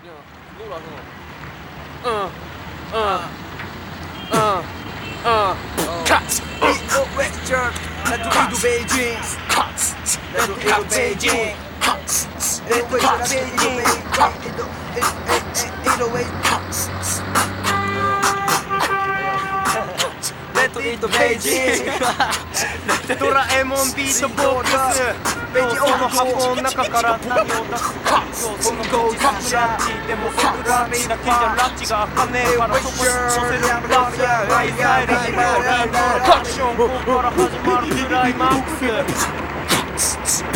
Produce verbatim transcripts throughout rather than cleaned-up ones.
どうだそのうんうんうんうんカッツイオウェスチャーレッドイドベイジンカッツレッドイドベイジンカッツレッドイドベイジンイドイドイドウェイカッツレッドイドベイジンドラえもんビートボックスその箱の中から何を出すかその口サクラッチでもサクラッチだけじゃラッチが開かねえからそこに乗せるプラスアイサイドリバーリングアクションここから始まるクライマックス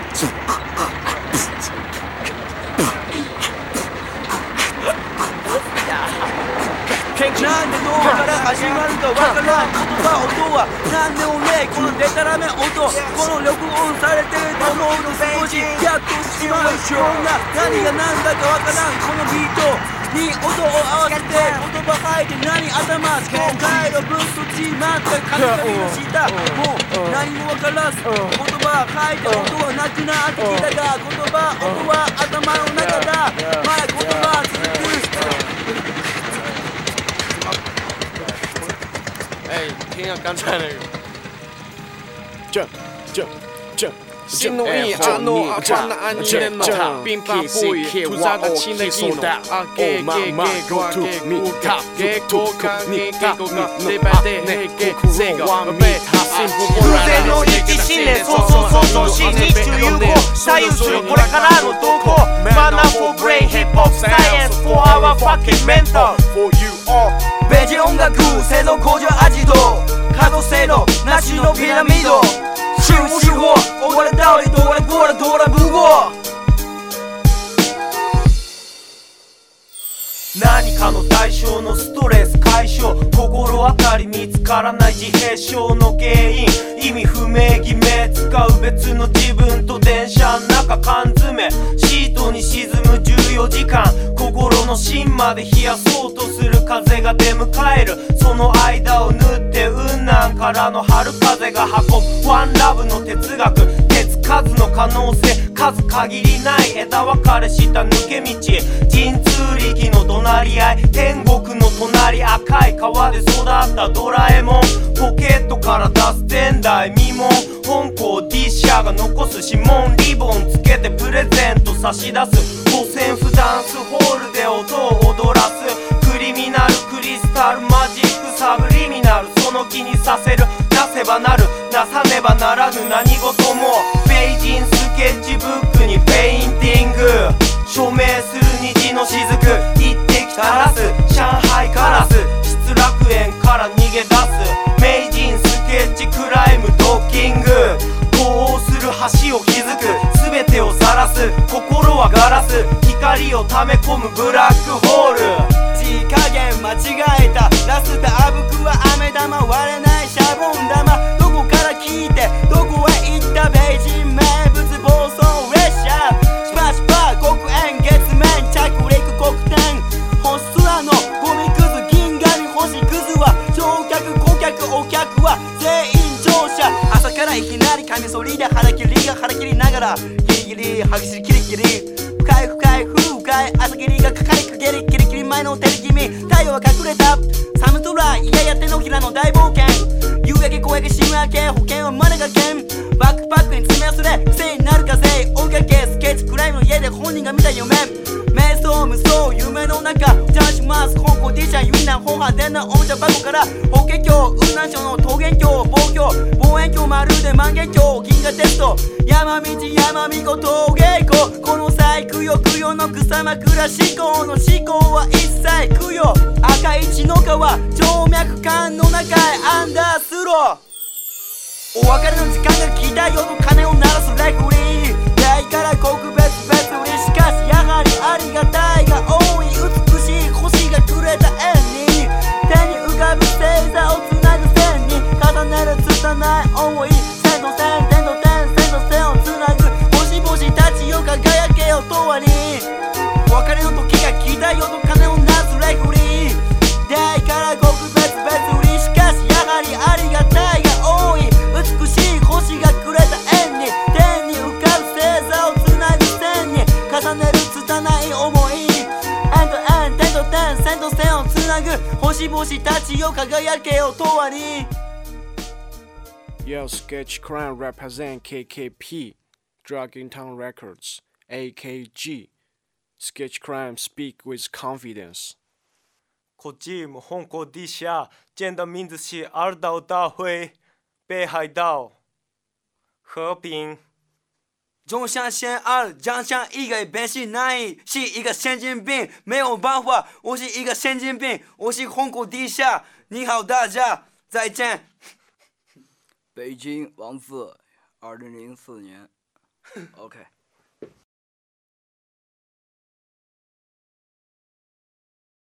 なんでどうから始まるかわからん言葉音はなんでもねえこのデタラメ音この録音されてると思うの少しやっとしまうこんな何が何だかわからんこのビートに音を合わせて言葉吐いて何頭今回のぶっとちまったカリカリの下もう何もわからず言葉吐いて音はなくなってきたが言葉音は頭の中だまだ言葉続く哎，听下刚才那个，这这这。心のいいあのアバナアニメのピンパンボーイふざがちねぎのあげげげごあげごかげごかげげごかでばでへげせがべはせ偶然の一心でそうそうそうそうし日中有効左右するこれからの動向マナー for brain hip hop science for our fucking mental for you all ベジ音楽製造工場アジト可能性のなしのピラミッド手法追われ倒れドラゴラドラブゴ何かの対象のストレス解消心当たり見つからない自閉症の原因意味不明偽名使う別の自分と電車の中缶詰シートに沈むじゅうよじかん心の芯まで冷やそうとする風が出迎えるその間を縫って雲南からの春風が運ぶワンラブの哲学手つかずの可能性数限りない枝分かれした抜け道神通力の怒鳴り合い天国の隣赤い川で育ったドラえもんポケットから出す前代未聞本校ディッシャーが残す指紋リボンつけてプレゼント差し出す五線譜ダンスホールで音を踊らすクリミナルクリスタルマジックサブリミナルその気にさせるなせばなるなさねばならぬ何事もペイジンスケッチブックにペインティング署名する虹の雫一滴垂らす上海カラス失楽園から逃げ出す名人スケッチクライムドッキング呼応する橋を築く全てを晒す心はガラス光を溜め込むブラックホール字加減間違えたラスタあぶくは飴玉割れないシャボン玉どこから聞いてどこへ行ったベイジン名物暴走列車シパシパ黒煙月面着陸黒点ホスラのゴミくず銀紙星くずは乗客顧客お客は全員乗車朝からいきなりカミソリで腹切りが腹切りながらギリギリ激しいキリキリ深い深い深い朝霧がかかりかけりキリキリ前の照れ気味太陽は隠れたサムトライいやや手のひらの大冒険夕焼け小焼け新明け保険はマネが剣バックパックに詰め忘れ癖になる風追いかけスケッチクライムの家で本人が見た夢瞑想無双夢の中お邪魔します香港 T シャンユイナン本派手なおもちゃ箱から法華経雲南省の桃源郷望郷望遠鏡まるで万華鏡銀河テスト山道山見事芸妓この際供養供養の草枕思考の思考は一切供養赤い血の川静脈管の中へアンダースローお別れの時間が来たよと鐘を鳴らすレフリー大から国別別売りしかしやはりありがたいが多い美しい星がくれた縁に手に浮かぶ星座をつなぐ線に重ねる拙い思い線の線点の点線の線をつなぐ星々たちよ輝けよとわに別れの時が来たよと鐘を鳴らすレフリー大から国別別売りしかしやはりありがたいが多い美しい星がくれた縁に天に浮かぶ星座をつなぐ線に重ねる拙い思い旦線と線をつなぐ星々たちよ輝けよ永遠に Yo, Sketch Crime represent K K P, Dragon Town Records, A K G. Sketch Crime speak with confidence. 国际母红国底下见的名字是二道大会，北海道和平。 中山县二长相一个变形难以是一个神经病，没有办法，我是一个神经病，我是红谷地下。你好，大家，再见。 北京王四，二零零四年。OK。